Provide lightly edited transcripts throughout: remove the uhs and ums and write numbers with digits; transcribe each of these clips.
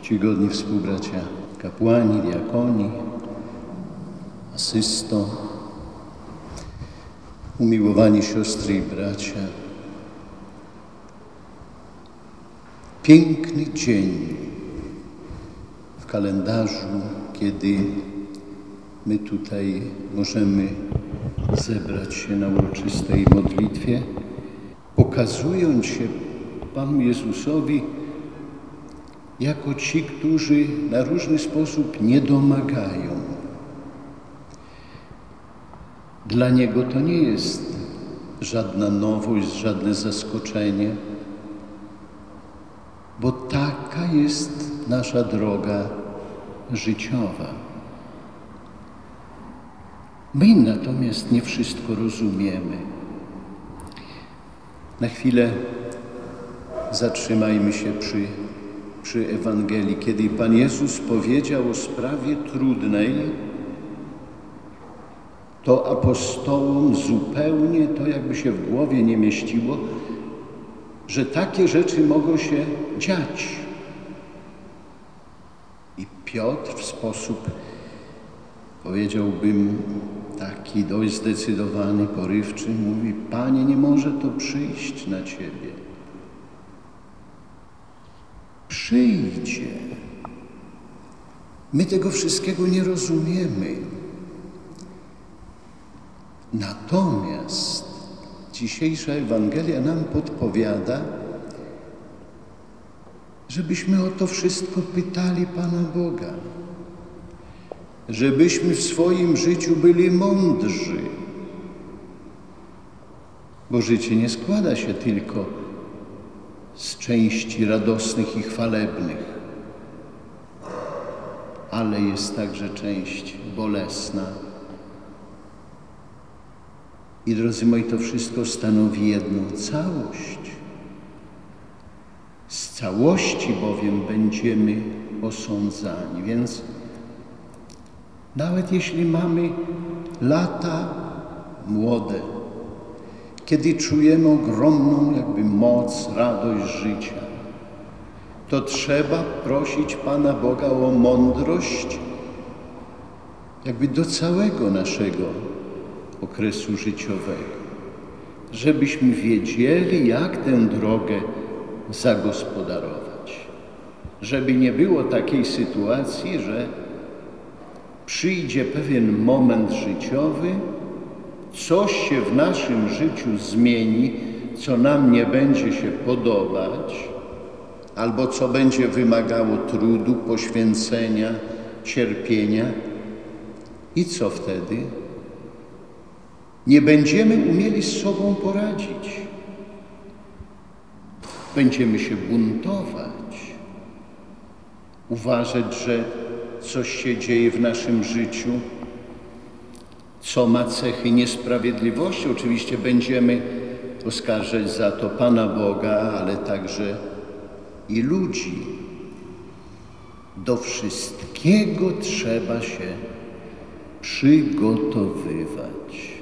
Czcigodni współbracia kapłani, diakoni, asysto, umiłowani siostry i bracia. Piękny dzień w kalendarzu, kiedy my tutaj możemy zebrać się na uroczystej modlitwie, pokazując się Panu Jezusowi jako ci, którzy na różny sposób nie domagają. Dla Niego to nie jest żadna nowość, żadne zaskoczenie, bo taka jest nasza droga życiowa. My natomiast nie wszystko rozumiemy. Na chwilę zatrzymajmy się przy Ewangelii, kiedy Pan Jezus powiedział o sprawie trudnej, to apostołom zupełnie to jakby się w głowie nie mieściło, że takie rzeczy mogą się dziać. I Piotr w sposób, powiedziałbym, taki dość zdecydowany, porywczy, mówi: Panie, nie może to przyjść na Ciebie. Przyjdzie. My tego wszystkiego nie rozumiemy. Natomiast dzisiejsza Ewangelia nam podpowiada, żebyśmy o to wszystko pytali Pana Boga. Żebyśmy w swoim życiu byli mądrzy. Bo życie nie składa się tylko z części radosnych i chwalebnych, ale jest także część bolesna. I drodzy moi, to wszystko stanowi jedną całość. Z całości bowiem będziemy osądzani, więc nawet jeśli mamy lata młode, kiedy czujemy ogromną jakby moc, radość życia, to trzeba prosić Pana Boga o mądrość jakby do całego naszego okresu życiowego, żebyśmy wiedzieli, jak tę drogę zagospodarować. Żeby nie było takiej sytuacji, że przyjdzie pewien moment życiowy, coś się w naszym życiu zmieni, co nam nie będzie się podobać, albo co będzie wymagało trudu, poświęcenia, cierpienia. I co wtedy? Nie będziemy umieli z sobą poradzić. Będziemy się buntować, uważać, że coś się dzieje w naszym życiu, co ma cechy niesprawiedliwości. Oczywiście będziemy oskarżać za to Pana Boga, ale także i ludzi. Do wszystkiego trzeba się przygotowywać.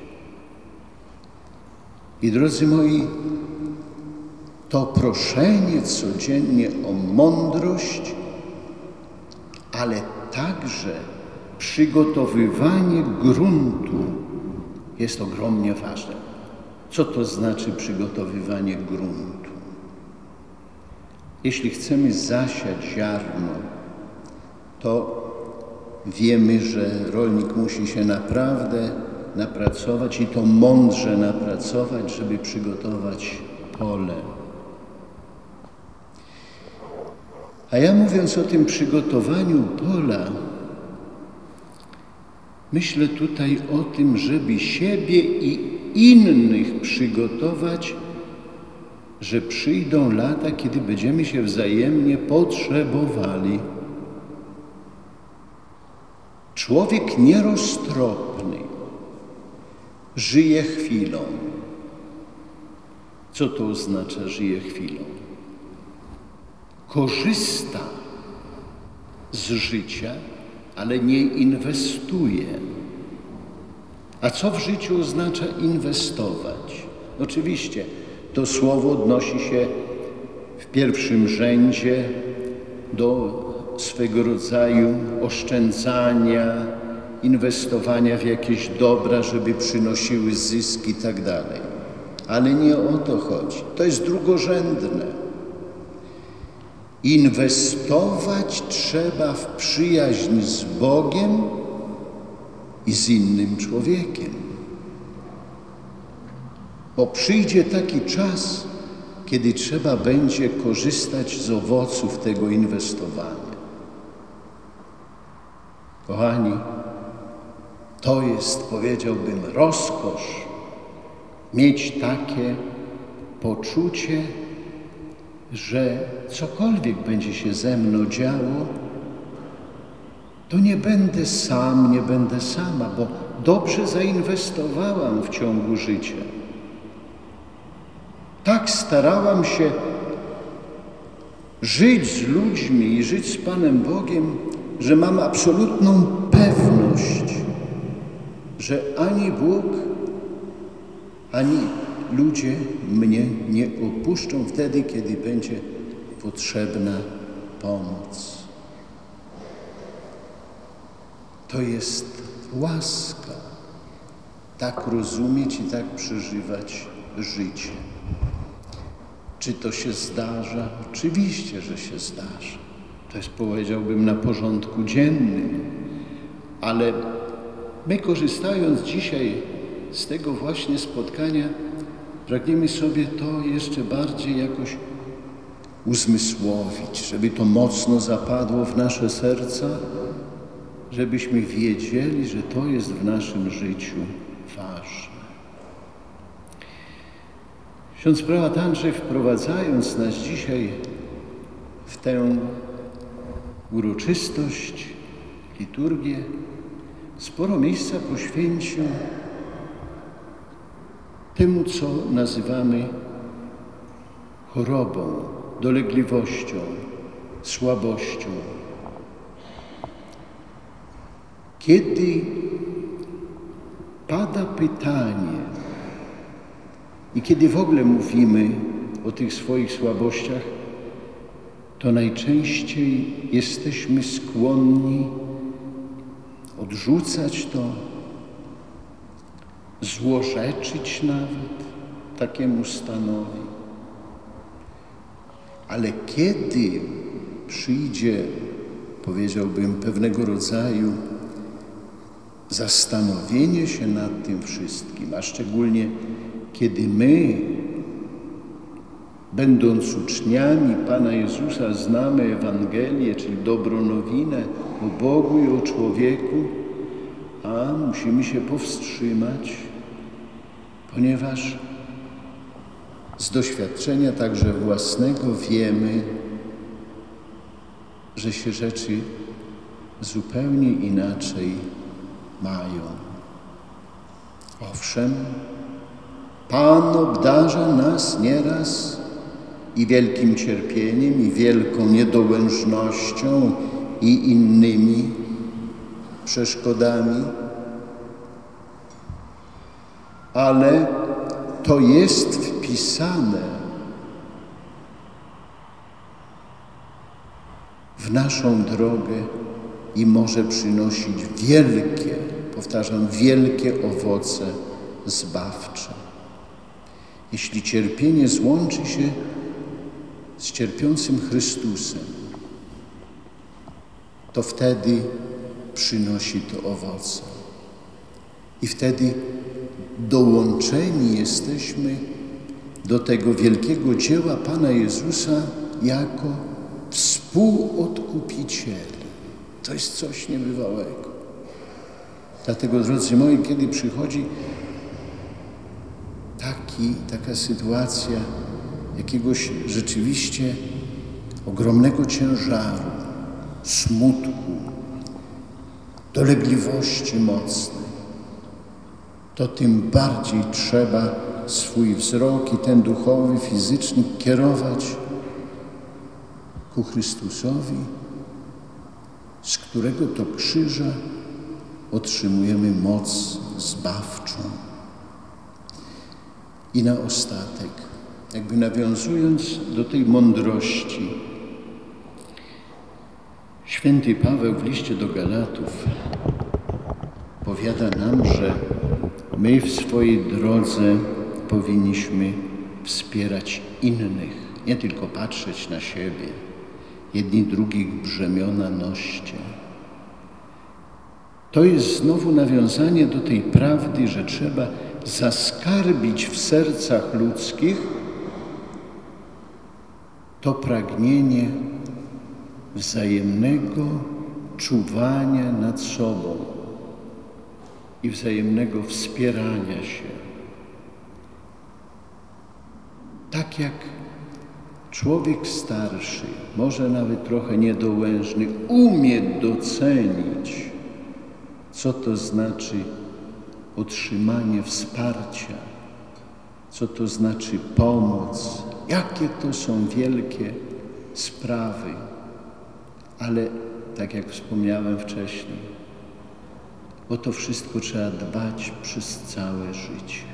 I drodzy moi, to proszenie codziennie o mądrość, ale także przygotowywanie gruntu jest ogromnie ważne. Co to znaczy przygotowywanie gruntu? Jeśli chcemy zasiać ziarno, to wiemy, że rolnik musi się naprawdę napracować i to mądrze napracować, żeby przygotować pole. A ja, mówiąc o tym przygotowaniu pola, myślę tutaj o tym, żeby siebie i innych przygotować, że przyjdą lata, kiedy będziemy się wzajemnie potrzebowali. Człowiek nieroztropny żyje chwilą. Co to oznacza żyje chwilą? Korzysta z życia, ale nie inwestuje. A co w życiu oznacza inwestować? Oczywiście to słowo odnosi się w pierwszym rzędzie do swego rodzaju oszczędzania, inwestowania w jakieś dobra, żeby przynosiły zysk i tak dalej. Ale nie o to chodzi. To jest drugorzędne. Inwestować trzeba w przyjaźń z Bogiem i z innym człowiekiem. Bo przyjdzie taki czas, kiedy trzeba będzie korzystać z owoców tego inwestowania. Kochani, to jest, powiedziałbym, rozkosz mieć takie poczucie, że cokolwiek będzie się ze mną działo, to nie będę sam, nie będę sama, bo dobrze zainwestowałam w ciągu życia. Tak starałam się żyć z ludźmi i żyć z Panem Bogiem, że mam absolutną pewność, że ani Bóg, ani ludzie mnie nie opuszczą wtedy, kiedy będzie potrzebna pomoc. To jest łaska, tak rozumieć i tak przeżywać życie. Czy to się zdarza? Oczywiście, że się zdarza. To jest, powiedziałbym, na porządku dziennym. Ale my, korzystając dzisiaj z tego właśnie spotkania, pragniemy sobie to jeszcze bardziej jakoś uzmysłowić, żeby to mocno zapadło w nasze serca, żebyśmy wiedzieli, że to jest w naszym życiu ważne. Ksiądz prałat Andrzej, wprowadzając nas dzisiaj w tę uroczystość, liturgię, sporo miejsca poświęcił temu, co nazywamy chorobą, dolegliwością, słabością. Kiedy pada pytanie i kiedy w ogóle mówimy o tych swoich słabościach, to najczęściej jesteśmy skłonni odrzucać to, złorzeczyć nawet takiemu stanowi. Ale kiedy przyjdzie, powiedziałbym, pewnego rodzaju zastanowienie się nad tym wszystkim, a szczególnie kiedy my, będąc uczniami Pana Jezusa, znamy Ewangelię, czyli dobrą nowinę o Bogu i o człowieku, a musimy się powstrzymać, ponieważ z doświadczenia także własnego wiemy, że się rzeczy zupełnie inaczej mają. Owszem, Pan obdarza nas nieraz i wielkim cierpieniem, i wielką niedołężnością, i innymi przeszkodami, ale to jest wpisane w naszą drogę i może przynosić wielkie, powtarzam, wielkie owoce zbawcze. Jeśli cierpienie złączy się z cierpiącym Chrystusem, to wtedy przynosi to owoce. I wtedy dołączeni jesteśmy do tego wielkiego dzieła Pana Jezusa jako współodkupicieli. To jest coś niebywałego. Dlatego, drodzy moi, kiedy przychodzi taka sytuacja jakiegoś rzeczywiście ogromnego ciężaru, smutku, dolegliwości mocnej, to tym bardziej trzeba swój wzrok i ten duchowy, fizyczny kierować ku Chrystusowi, z którego to krzyża otrzymujemy moc zbawczą. I na ostatek, jakby nawiązując do tej mądrości, Święty Paweł w liście do Galatów powiada nam, że my w swojej drodze powinniśmy wspierać innych, nie tylko patrzeć na siebie. Jedni drugich brzemiona noście. To jest znowu nawiązanie do tej prawdy, że trzeba zaskarbić w sercach ludzkich to pragnienie wzajemnego czuwania nad sobą i wzajemnego wspierania się. Tak jak człowiek starszy, może nawet trochę niedołężny, umie docenić, co to znaczy otrzymanie wsparcia, co to znaczy pomoc, jakie to są wielkie sprawy. Ale tak jak wspomniałem wcześniej, o to wszystko trzeba dbać przez całe życie.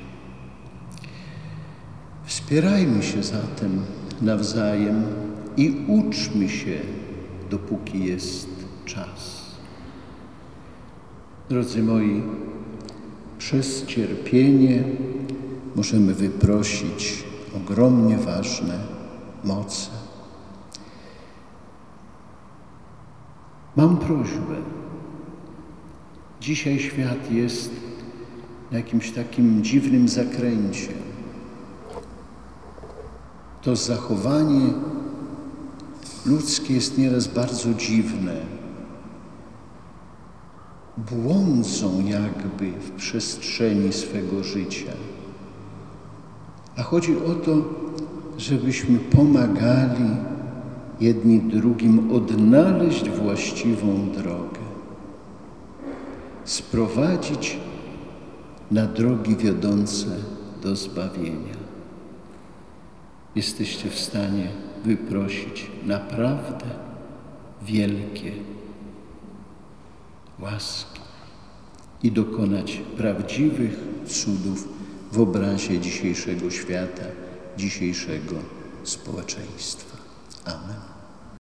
Wspierajmy się zatem nawzajem i uczmy się, dopóki jest czas. Drodzy moi, przez cierpienie możemy wyprosić ogromnie ważne moce. Mam prośbę. Dzisiaj świat jest na jakimś takim dziwnym zakręcie. To zachowanie ludzkie jest nieraz bardzo dziwne. Błądzą jakby w przestrzeni swego życia. A chodzi o to, żebyśmy pomagali jedni drugim odnaleźć właściwą drogę, sprowadzić na drogi wiodące do zbawienia. Jesteście w stanie wyprosić naprawdę wielkie łaski i dokonać prawdziwych cudów w obrazie dzisiejszego świata, dzisiejszego społeczeństwa. Amen.